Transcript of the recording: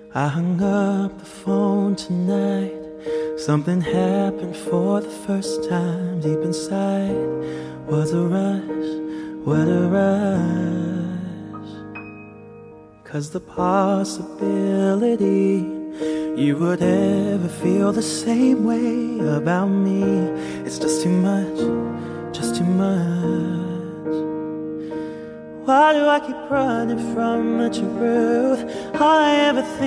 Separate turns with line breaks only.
I hung up the phone tonight. Something happened for the first time. Deep inside was a rush, what a rush. 'Cause the possibility you would ever feel the same way about me, it's just too much, just too much. Why do I keep running from the truth? All I ever think